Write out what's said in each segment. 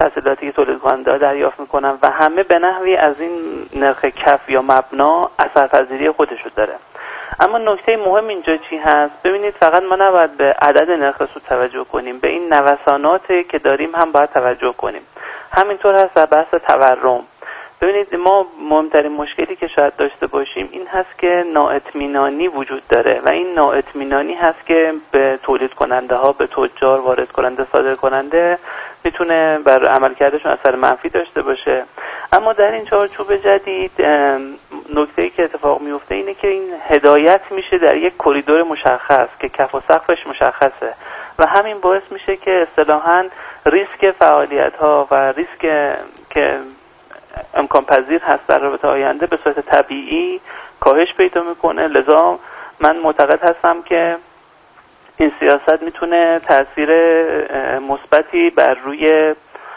تسهیلاتی که تولید کننده دریافت میکنن و همه به نحوی از این نرخ کف یا مبنا اثرپذیری خودشو داره. اما نکته مهم اینجا چی هست؟ ببینید فقط ما نباید به عدد نرخ سود توجه کنیم، به این نوساناتی که داریم هم باید توجه کنیم. همینطور هست در بحث تورم. ببینید ما مهمترین مشکلی که شاید داشته باشیم این هست که نااطمینانی وجود داره و این نااطمینانی هست که به تولید کننده ها، به تجار، وارد کننده، صادر کننده میتونه بر عملکردشون اثر منفی داشته باشه. اما در این چارچوب جدید نکته‌ای که اتفاق میفته اینه که این هدایت میشه در یک کریدور مشخص که کف و سقفش مشخصه و همین باعث میشه که اصطلاحاً ریسک فعالیت ها و ریسک که امکان پذیر هست در رابطه آینده به صورت طبیعی کاهش پیدا میکنه. لذا من معتقد هستم که این سیاست میتونه تأثیر مثبتی بر روی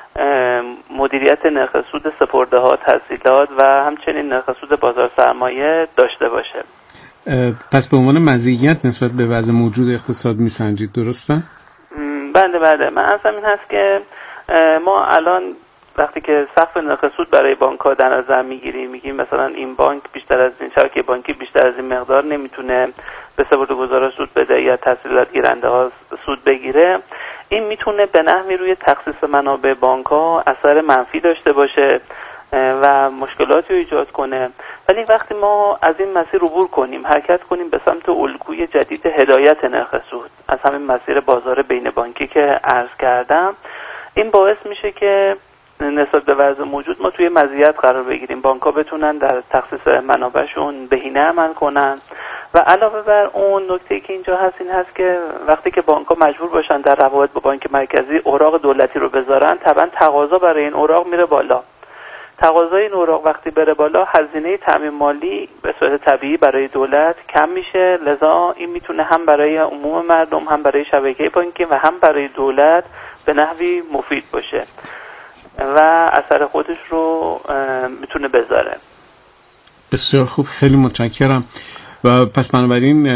مدیریت نرخ سود سپرده ها، تسهیلات و همچنین نرخ سود بازار سرمایه داشته باشه. پس به عنوان مزیت نسبت به وضع موجود اقتصاد میسنجید، درسته؟ بله. من اصلا این هست که ما الان وقتی که سقف نرخ سود برای بانک‌ها در نظر میگیم مثلا این بانک بیشتر از این، شبکه بانکی بیشتر از این مقدار نمیتونه به سپرده‌گذارا سود بده یا تسهیلات گیرنده ها سود بگیره، این میتونه به نحوی روی تخصیص منابع بانک‌ها اثر منفی داشته باشه و مشکلاتی رو ایجاد کنه. ولی وقتی ما از این مسیر عبور کنیم، حرکت کنیم به سمت الگوی جدید هدایت نرخ سود از همین مسیر بازار بین بانکی که عرض کردم، این باعث میشه که نسبت به وضع موجود ما توی مزیت قرار بگیریم، بانک‌ها بتونن در تخصیص منابعشون بهینه عمل کنن. و علاوه بر اون نکته‌ای که اینجا هست این هست که وقتی که بانک‌ها مجبور باشن در روابط با بانک مرکزی اوراق دولتی رو بذارن، طبعا تقاضا برای این اوراق میره بالا. تقاضای این اوراق وقتی بره بالا، هزینه تامین مالی به صورت طبیعی برای دولت کم میشه. لذا این میتونه هم برای عموم مردم، هم برای شبکه بانکی و هم برای دولت به نحوی مفید باشه و اثر خودش رو میتونه بذاره. بسیار خوب، خیلی متشکرم. و پس بنابراین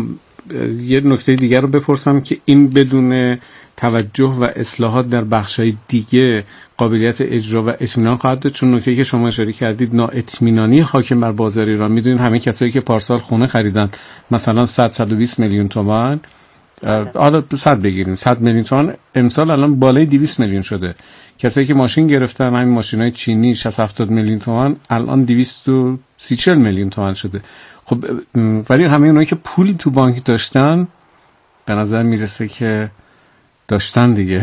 یه نکته دیگر رو بپرسم که این بدون توجه و اصلاحات در بخش‌های دیگه قابلیت اجرا و اطمینان خواهد داشت، چون نکته‌ای که شما اشاره کردید نااطمینانی حاکم بر بازار ایران. میدونید همه کسایی که پارسال خونه خریدن مثلا 100-120 میلیون تومان، حالا 100 بگیریم 100 میلیون تومان، امسال الان بالای 200 میلیون شده. کسایی که ماشین گرفتن، همین ماشینای چینی 60-70 میلیون تومان، الان 230-40 میلیون تومان شده. خب ولی همه اونایی که پولی تو بانک داشتن به نظر میرسه که داشتن دیگه.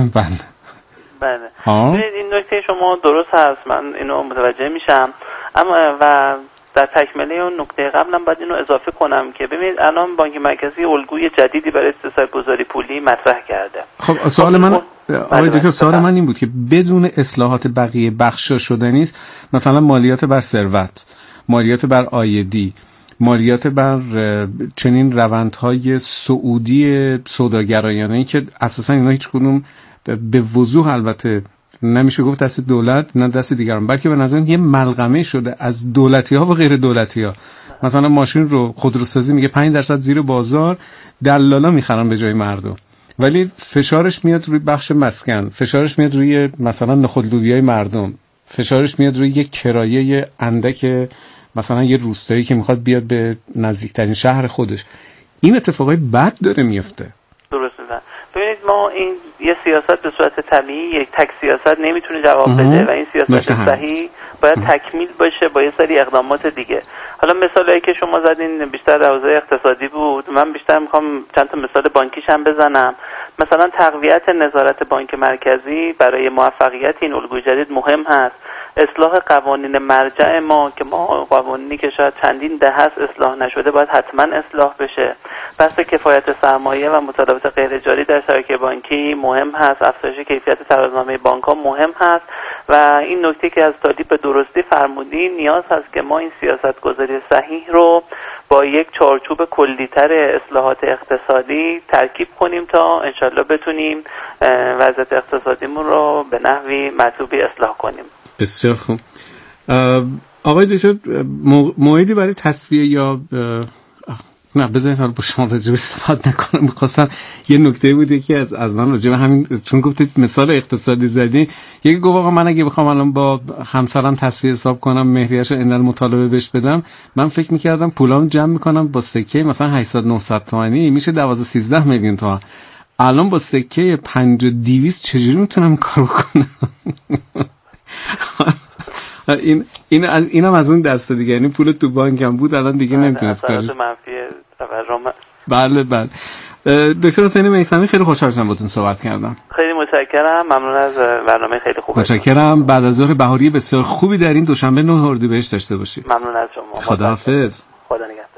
بله. این نکته شما درست هست، من اینو متوجه میشم. اما و در تکمله اون نکته قبلم باید اینو اضافه کنم که ببینید الان بانک مرکزی الگوی جدیدی برای استثمار گذاری پولی مطرح کرده. خب سوال من آقای دکتر، سوال من این بود که بدون اصلاحات بقیه بخشا شدنی است، مثلا مالیات بر ثروت، مالیات بر عایدی، مالیات بر چنین روندهای سعودی سوداگرایانه‌ای که اساسا اینا هیچ کدوم به وضوح البته نمیشه گفت دست دولت نه دست دیگران، بلکه به نظر یه ملغمه شده از دولتی ها و غیر دولتی ها. مثلا ماشین رو خودروسازی میگه 5% زیر بازار، دلالا میخرن به جای مردم، ولی فشارش میاد روی بخش مسکن، فشارش میاد روی مثلا نخود لوبیای مردم، فشارش میاد روی یک کرایه اندک مثلا یه روستایی که میخواد بیاد به نزدیکترین شهر خودش. این اتفاقای بد داره میفته. درسته. ببینید ما این یه سیاست به صورت طبیعی یک تک سیاست نمیتونه جواب بده و این سیاست صحیح باید تکمیل باشه با یه سری اقدامات دیگه. حالا مثالی که شما زدین بیشتر در حوزه اقتصادی بود، من بیشتر میخوام چند تا مثال بانکیش هم بزنم. مثلا تقویت نظارت بانک مرکزی برای موفقیت این الگوی جدید مهم هست. اصلاح قوانین مرجع ما که ما قوانینی که شاید چندین دهه است اصلاح نشده باید حتما اصلاح بشه. بحث کفایت سرمایه و مطالبات غیر جاری در شبکه بانکی مهم هست. افزایش کیفیت ترازنامه بانک‌ها مهم هست و این نکته که از تالیب به درستی فرمودین، نیاز هست که ما این سیاست گذاری صحیح رو با یک چارچوب کلی‌تر اصلاحات اقتصادی ترکیب کنیم تا انشالله بتونیم وضعیت اقتصادیمون رو به نحوی مطلوبی اصلاح کنیم. بسیار خوب. آقای دکتر، موعدی برای تصفیه یا نه بذارید حالا با شما راجع به صحبت نکنم. می‌خواستم یه نکته بود که از من راجع به همین، چون گفتید مثال اقتصادی زدی، یکی گفت آقا من اگه بخوام الان با همسرم تصفیه حساب کنم مهریه‌شو اندل مطالبه بهش بدم، من فکر می‌کردم پولام جمع می‌کنم با سکه مثلا 800 900 تومانی میشه 12 13 میلیون تومان. الان با سکه 5200 چجوری میتونم کارو کنم؟ اینم از اون دسته دیگه، یعنی پول تو بانکم بود الان دیگه نمیتونست کارش. بله بله. دکتر حسین میثمی خیلی خوشحال شدم باهاتون صحبت کردم. خیلی متشکرم، ممنون از برنامه خیلی خوبه. متشکرم. بعد از ظهر بهاری بسیار خوبی در این دوشنبه 9 اردیبهشت داشته باشید. ممنون از شما. خداحافظ. خدا نگهدار.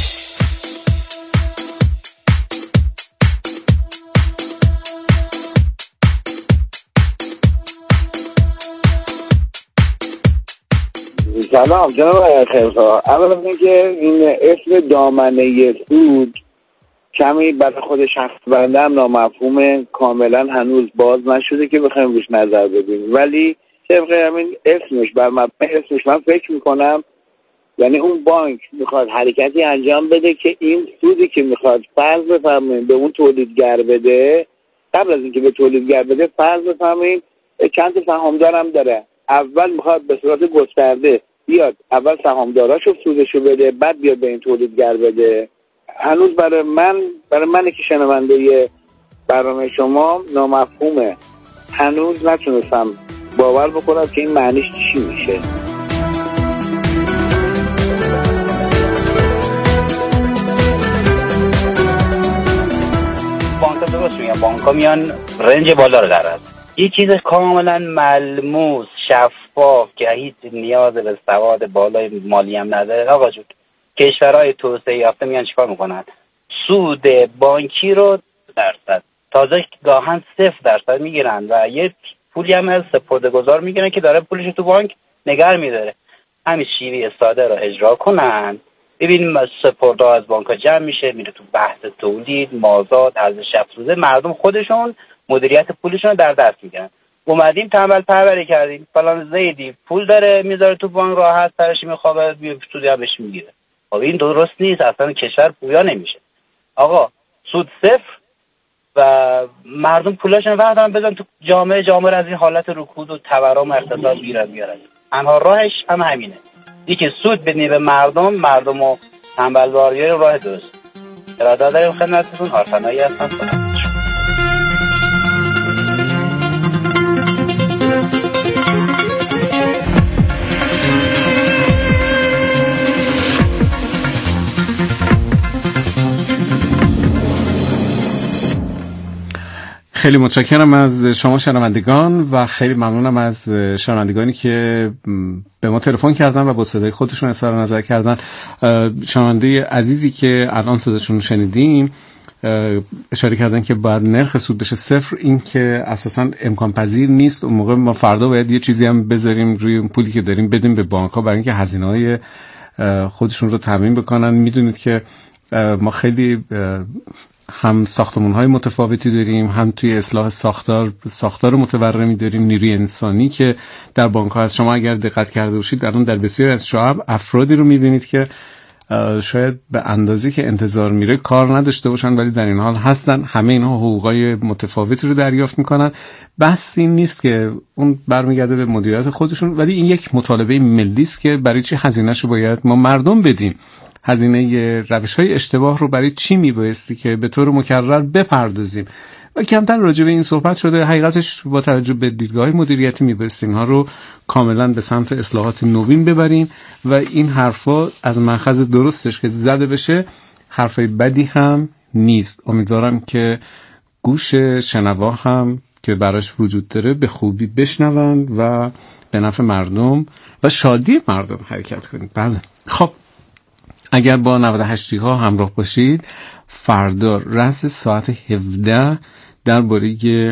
سلام جناب خیرخواه. اولا اینکه این اسم دامنه سود کمی برای خود شخص بنده هم نامفهوم، کاملا هنوز باز نشده که بخوایم روش نظر بدیم، ولی طبق همین اسمش بر مبنای اسمش من فکر میکنم یعنی اون بانک میخواد حرکتی انجام بده که این سودی که میخواد فرض بفرمایید به اون تولیدگر بده، قبل از اینکه به تولیدگر بده فرض بفرمایید چند تا سهامدارم داره، اول میخواد به صورت گسترده بیاد اول سهامداراشو سودشو بده، بعد بیاد به این تولیدگر بده. هنوز برای من که شنونده برنامه شما نامفهومه، هنوز نتونستم باور بکنم که این معنیش چی میشه. بانک‌ها درست میگن، بانک‌ها میان رنج بالا رو در یه چیز کاملا ملموس شفاف که هیچ نیاز به سواد بالای مالی هم نداره. آقا جون کشورهای توسعه یافته میان چیکار میکنن؟ سود بانکی رو درصد تازه گاهن 0% میگیرن و یه پولی هم از سپرده‌گذار میگیرن که داره پولش تو بانک نگه میداره. همین شیوه ساده رو اجرا کنن، ببینیم سپرده از بانک‌ها جمع میشه، میره تو بحث تولید، مازاد، ارزش افزوده، مردم خودشون مدیریت پولشون رو در دست میگیرن. اومدیم تنبل پروری کردیم، فلان زیدی پول داره میذاره تو بانک راحت سرش میخوابه، سودی بهش میگیره. خب این درست نیست، اصلا کشور پویا نمیشه. آقا سود 0 و مردم پولاشون وقتاً بزن تو جامعه از این حالت رکود و تورم اقتصاد بیارن. تنها راهش هم همینه، یکی سود بدنی به مردم و تنبل‌واری راه درست. ارادت داریم خدمتتون، آرفنایی هستم. خیلی متشکرم از شما شنوندگان و خیلی ممنونم از شنوندگانی که به ما تلفن کردن و با صدای خودشون اظهار نظر کردن. شنونده عزیزی که الان صداشون رو شنیدیم اشاره کردن که باید نرخ سود بشه 0، این که اساساً امکان پذیر نیست. اون موقع ما فردا باید یه چیزی هم بذاریم روی اون پولی که داریم بدیم به بانک‌ها برای اینکه هزینه‌های خودشون رو تامین بکنن. میدونید که ما خیلی هم ساختمان‌های متفاوتی داریم، هم توی اصلاح ساختار متورمی داریم، نیروی انسانی که در بانک‌ها هست. شما اگر دقت کرده باشید الان در بسیاری از شعب افرادی رو می‌بینید که شاید به اندازه‌ای که انتظار میره کار نداشته باشن ولی در این حال هستن. همه اینها حقوقای متفاوتی رو دریافت میکنن. بحث این نیست که اون برمیگرده به مدیریت خودشون، ولی این یک مطالبه ملی است که برای چی هزینه‌شو باید ما مردم بدیم. هزینه روش‌های اشتباه رو برای چی میبایستی که به طور مکرر بپردازیم و کمتر راجع به این صحبت شده. حقیقتش با توجه به دیدگاه‌های مدیریتی میبایستی اینها رو کاملا به سمت اصلاحات نوین ببریم و این حرفا از مأخذ درستش که زده بشه حرفای بدی هم نیست. امیدوارم که گوش شنوا هم که براش وجود داره به خوبی بشنوند و به نفع مردم و شادی مردم حرکت کنید. بله خب اگر با 98 ها همراه باشید فردا رأس ساعت 17 درباره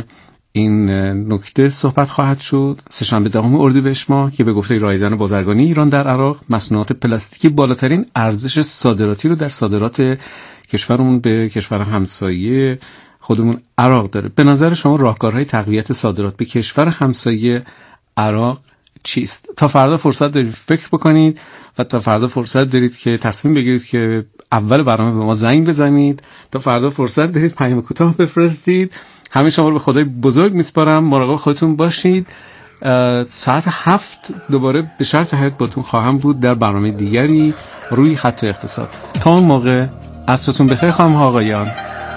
این نکته صحبت خواهد شد. سه‌شنبه 10 اردیبهشت ماه که به گفته رایزن بازرگانی ایران در عراق مصنوعات پلاستیکی بالاترین ارزش صادراتی رو در صادرات کشورمون به کشور همسایه خودمون عراق داره. به نظر شما راهکارهای تقویت صادرات به کشور همسایه عراق چیست. تا فردا فرصت دارید فکر بکنید و تا فردا فرصت دارید که تصمیم بگیرید که اول برنامه به ما زنگ بزنید. تا فردا فرصت دارید پیام کوتاه بفرستید. همه شما رو به خدای بزرگ میسپارم. مراقب خودتون باشید. ساعت 7 دوباره به شرط حیات باتون خواهم بود در برنامه دیگری روی خط اقتصاد. تا اون موقع عصرتون بخیر خانم ها آقایان.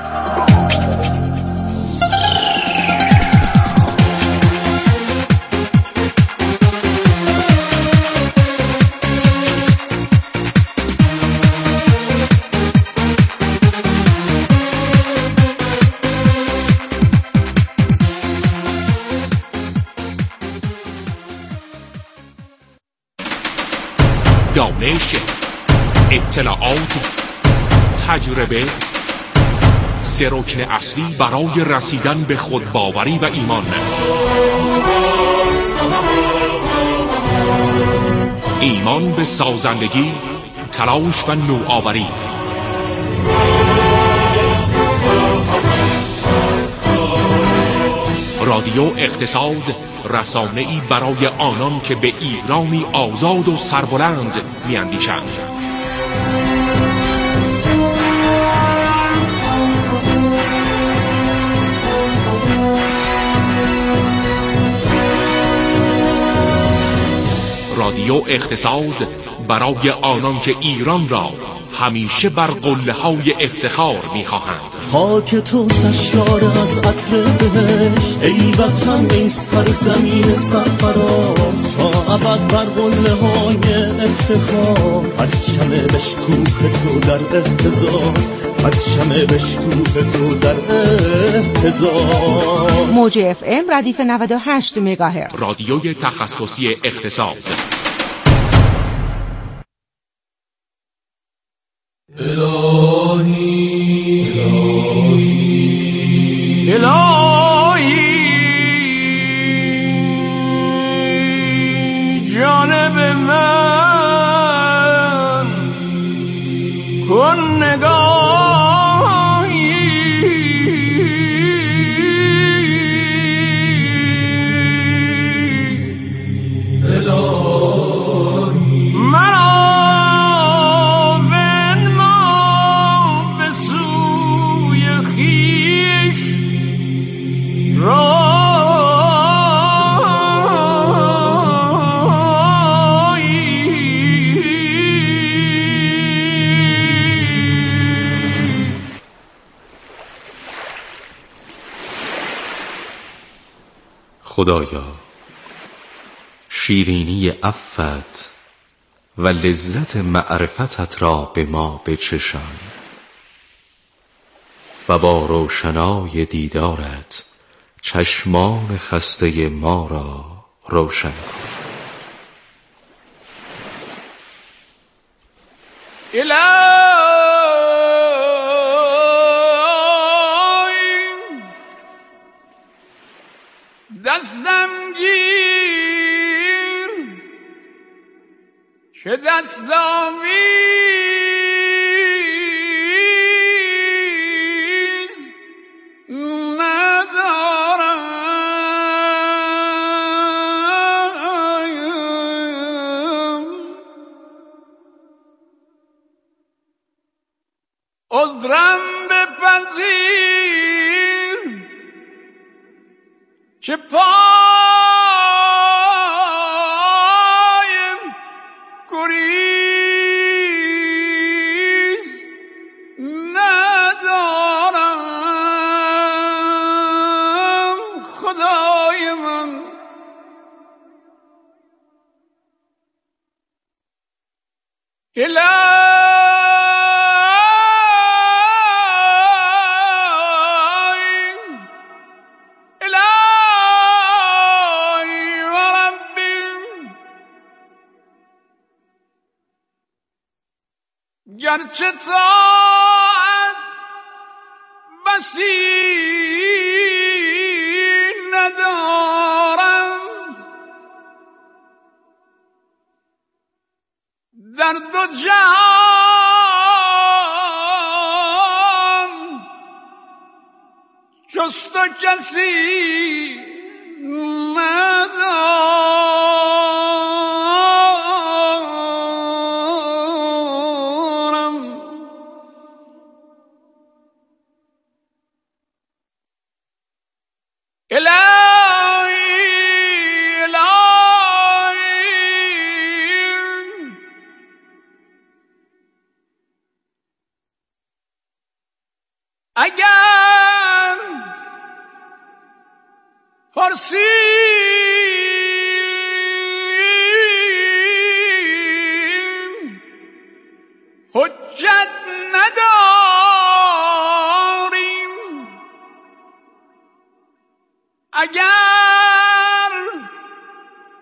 دانش، اطلاعات، تجربه، سه رکن اصلی برای رسیدن به خودباوری و ایمان. ایمان به سازندگی، تلاش و نوآوری. رادیو اقتصاد، رسانه‌ای برای آنان که به ایرانی آزاد و سربلند می‌اندیشند. رادیو اقتصاد برای آنان که ایران را همیشه بر قله‌های افتخار می‌خواهند. خاک تو سرشار از عطر بهشت، ای وطن ای سرزمین سرفراز، تا ابد بر قله‌های افتخار، پرچم بشکوه تو در اهتزاز، پرچم بشکوه تو در اهتزاز. موج اف ام ردیف 98 مگاهرتز، رادیوی تخصصی اقتصاد. الهی جانب من کن نگاهی، الهی مرا بنما به سوی خویش خدایا شیرینی عفوت و لذت معرفتت را به ما بچشان و با روشنای دیدارت چشمان خسته ما را روشن کن. دستم گیر که دستاویز ندارم، عذرم بپذیر که پایم گریز ندارم، خدای من گرچه طاعت بسی ندارم، در دو جهان جز تو کسی ندارم.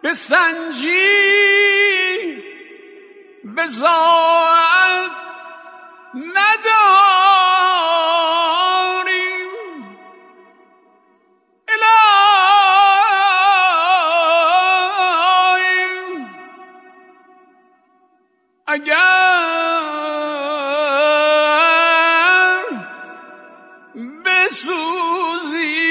بسنجی بزاعت نداریم الهی اگر بسوزی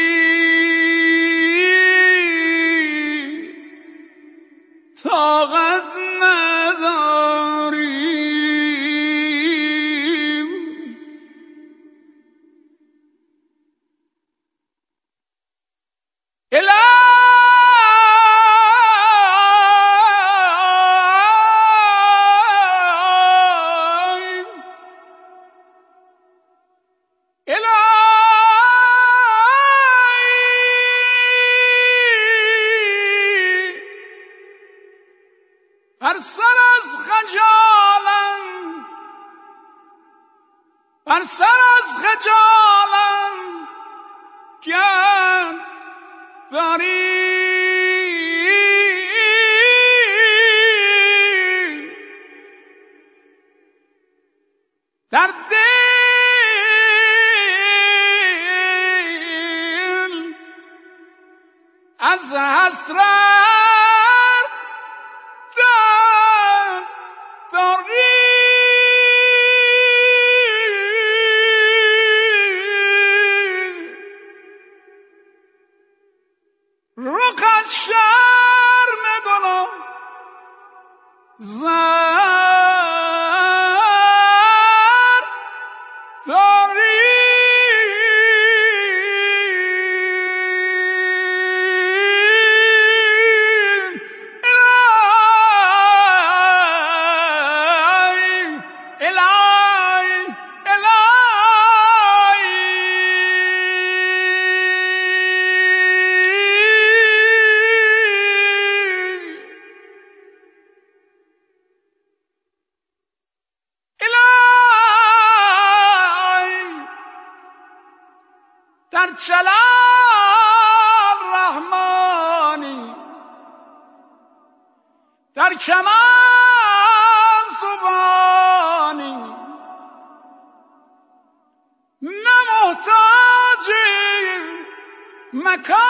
طاقت نداریم بر سر از خجالم گرد داری در دل از حسرت داری رخ از شرم گناه زر داری در چلال رحمانی در کمال سبحانی نه محتاج مکانی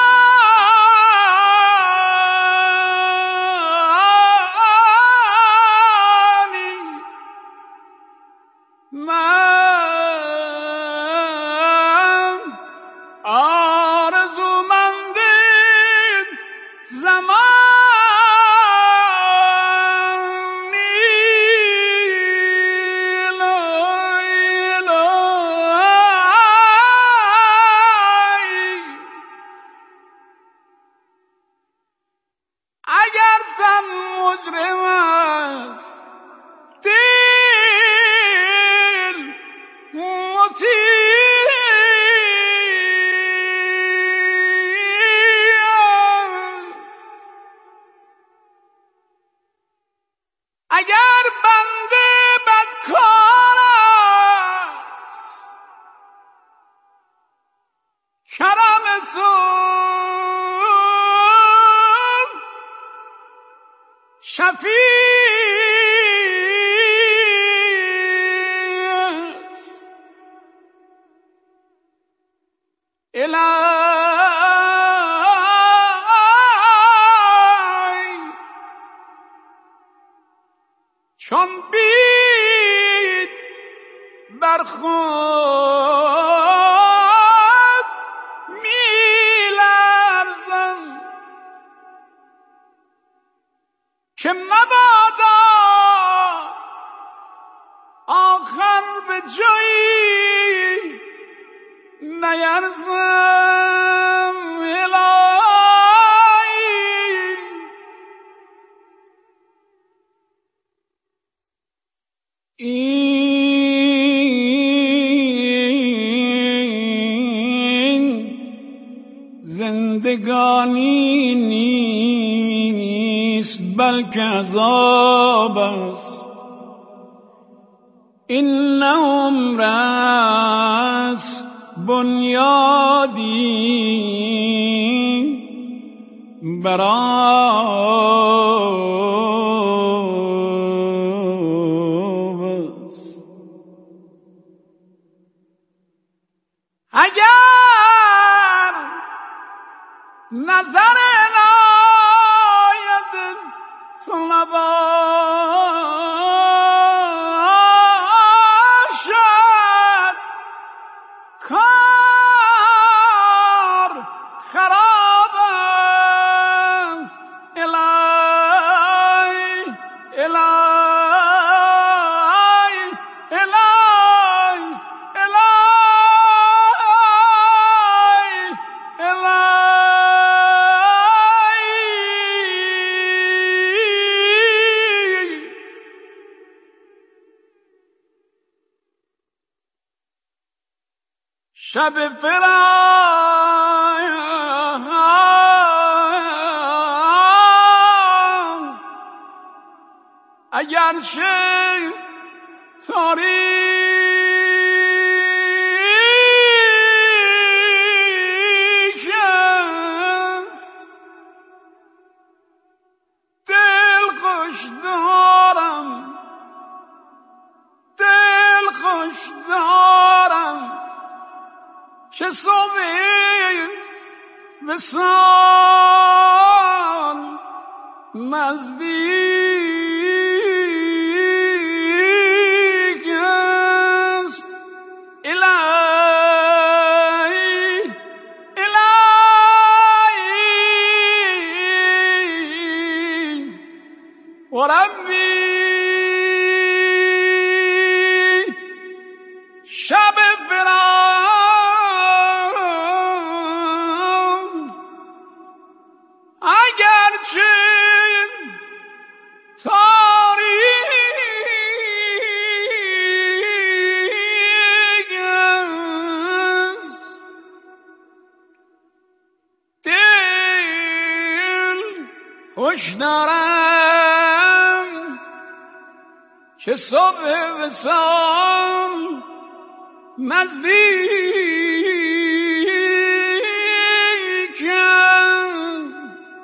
اگر تن مجرم است دل مطیع است اگر بنده بدکار است کرم تو شفیع است الهی چون بید برخود میلرزم که مبادا آخر به جایی نیرزم الهی این زندگانی نیست بلکه عذاب است این نه عمر است بنیادی برآب است. اگر نظر عنایت تو نباشد کار خرابم. الهی الهی الهی الهی الهی. شب فراق اگرچه تاریک است، دل خوش دارم، دل خوش دارم که صبح وصال نزدیک است. الهی الهی و ربی شب فراق اگرچه تاریک است، دل خوش دارم که صبح وصال نزدیک است.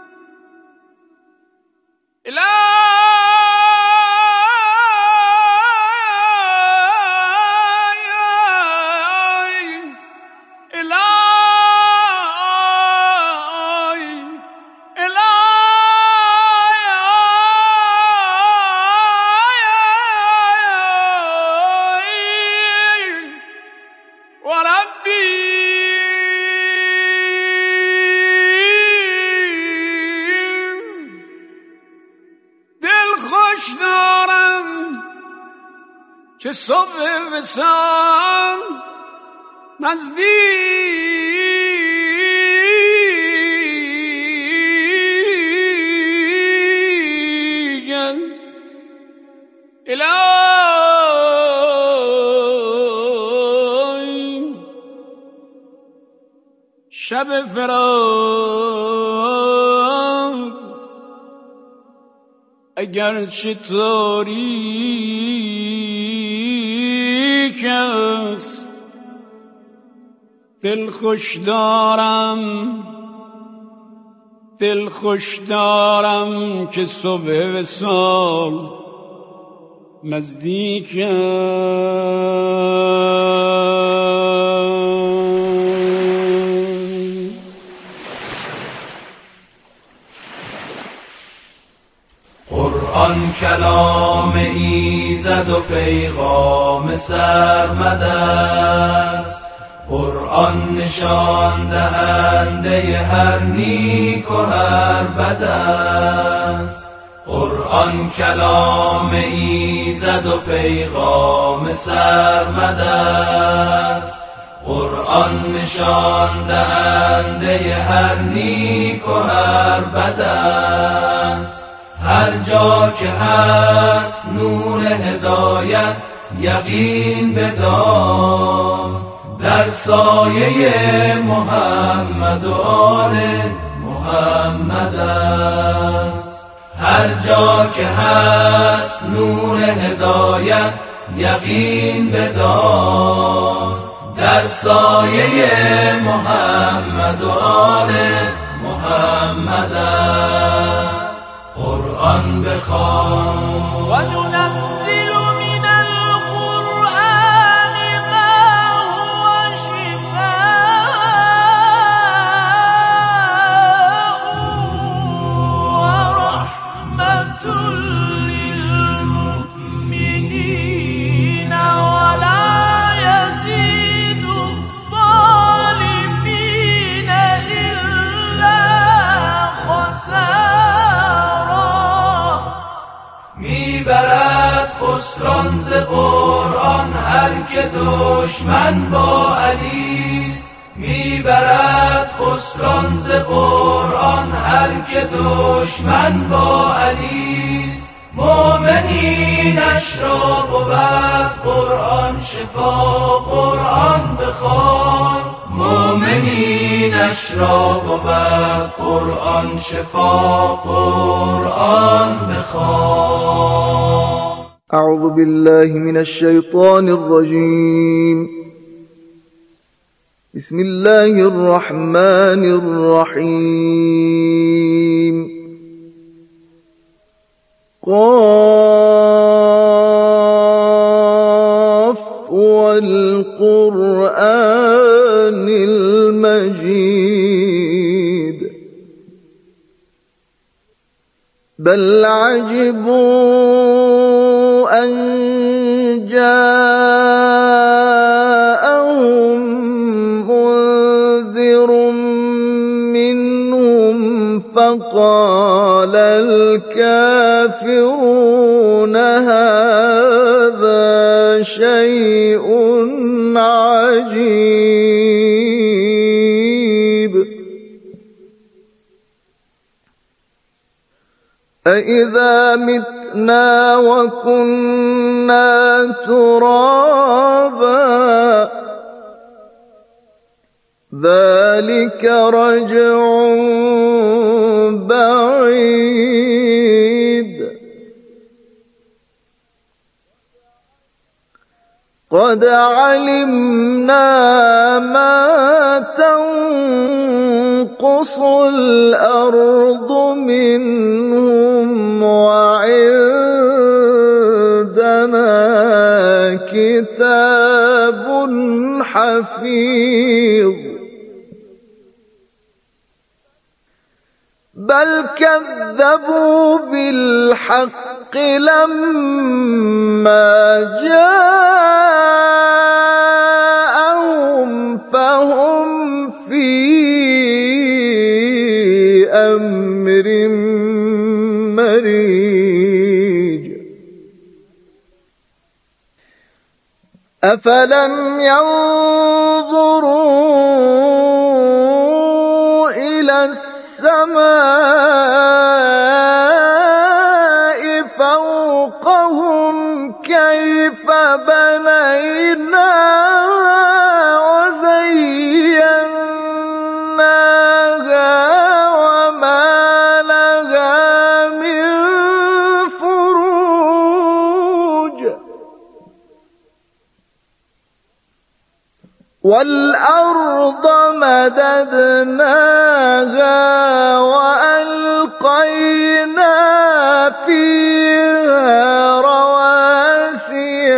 که صبح وصال نزدیک است. الهی شب فراق اگرچه تاریک است، دل خوش دارم، دل خوش دارم که صبح وصال نزدیک قرآن کلام ایزد و پیغام سرمد است، قرآن نشان دهنده هر نیک و هر بد است. قرآن کلام ایزد و پیغام سرمد است، قرآن نشان دهنده هر نیک و هر بد است. هر جا که هست نور هدایت یقین بدار، در سایه محمد و آل محمد است. هر جا که هست نور هدایت یقین بدار، در سایه محمد و آل محمد. محمد است. قرآن بخوان و ننزل من القرآن ما هو شفاء و رحمة للمؤمنین ولا يزيد الظالمین إلا خسارا. میبرد خسران ز قرآن هر که دشمن با علیست. میبرد خسران ز قرآن هر که دشمن با علیست. مؤمنینش را بود قرآن شفا، قرآن بخوان. مؤمنینش را بود قرآن شفا، قرآن بخوان. اعوذ بالله من الشیطان الرجیم. بسم الله الرحمن الرحیم. قاف والقرآن المجید. بل عجبوا أن جاءهم منذر منهم فقال الكافرون هذا شيء عجيب. أإذا متنا وكنا ترابا ذلك رجع بعيد. قد علمنا ما تنقص الأرض منهم وعندنا كتاب حفيظ. بل كذبوا بالحق لما جاءهم فهم في أمر مريج. أفلم ينظروا إلى السماء فوقهم كيف بنيناها وزيناها وما لها من فروج. والأرض مددناها وألقينا فيها رواسي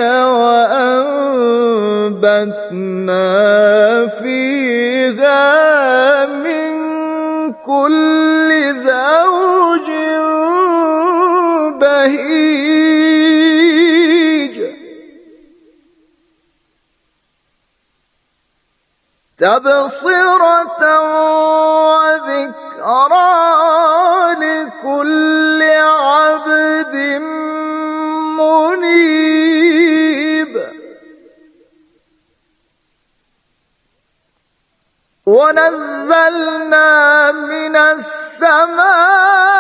وأنبتنا فيها من كل زوج بهيج. تبصرة وذكرى لكل عبد منيب. ونزلنا من السماء